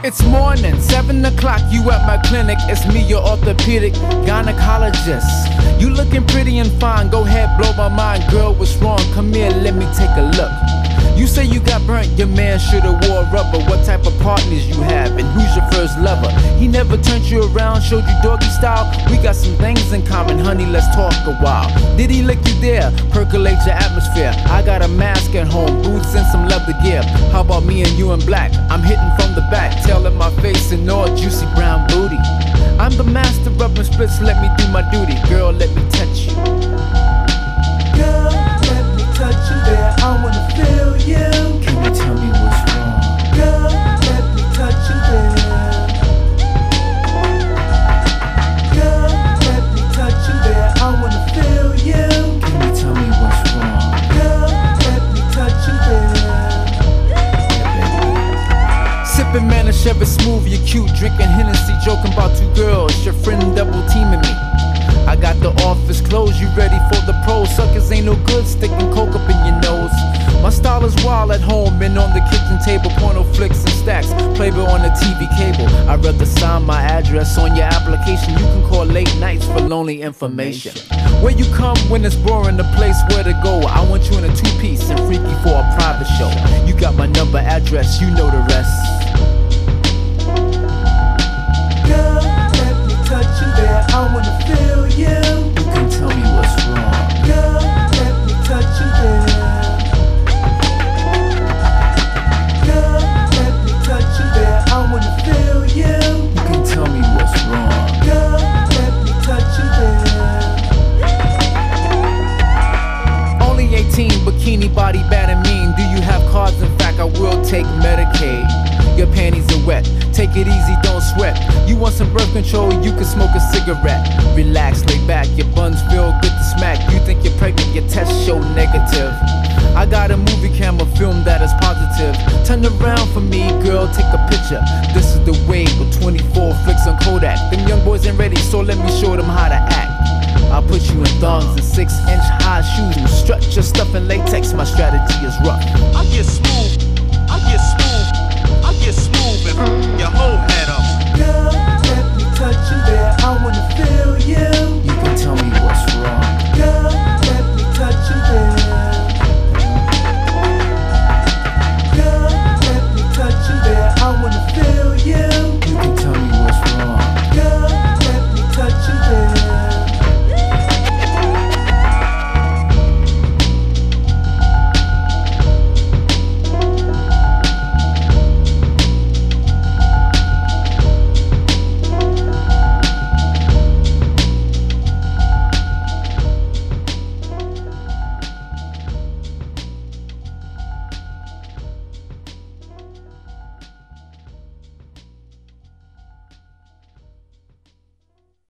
It's morning, 7 o'clock, you at my clinic. It's me, your orthopedic gynecologist. You looking pretty and fine, go ahead, blow my mind. Girl, what's wrong? Come here, let me take a look. You say you got burnt, your man should've wore rubber. What type of partners you have, and who's your first lover? He never turned you around, showed you doggy style? We got some things in common, honey, let's talk a while. Did he lick you there? Percolate your atmosphere. I got a mask at home, boots and some leather gear. How about me and you in black? I'm hitting from the back, tail in my face and all juicy brown booty. I'm the master of rubbing splits, let me do my duty. Girl, let me touch you. Girl, let me touch you there, I wanna feel you. Can you tell me what's wrong? Girl, let me touch you there. Girl, let me touch you there, I wanna feel you. Can you tell me what's wrong? Girl, let me touch you there. Sippin' Manischewitz smooth, you cute, drinking Hennessy, joking about two girls, your friend double teaming me. I got the office closed, you ready for the pros? Suckers ain't no good, sticking coke up in your nose. My style is wild at home and on the kitchen table, porno flicks and stacks, Playboy on the TV cable. I'd rather sign my address on your application. You can call late nights for lonely information. Where you come when it's boring, the place where to go. I want you in a two-piece and freaky for a private show. You got my number, address, you know the rest. Girl, let me touch you there, I wanna feel you. You can tell me what's wrong. Girl, let me touch you there. Girl, let me touch you there, I wanna feel you. You can tell me what's wrong. Girl, let me touch you there. Only 18, bikini body bad and mean. Do you have cards? In fact, I will take Medicaid. Your panties are wet, take it easy, don't sweat. You want some birth control, you can smoke a cigarette. Relax, lay back, your buns feel good to smack. You think you're pregnant, your tests show negative. I got a movie camera film that is positive. Turn around for me, girl, take a picture. This is the way with 24 flicks on Kodak. Them young boys ain't ready, so let me show them how to act. I'll put you in thongs and 6-inch high shoes. Strut your stuff in latex, my strategy is rough.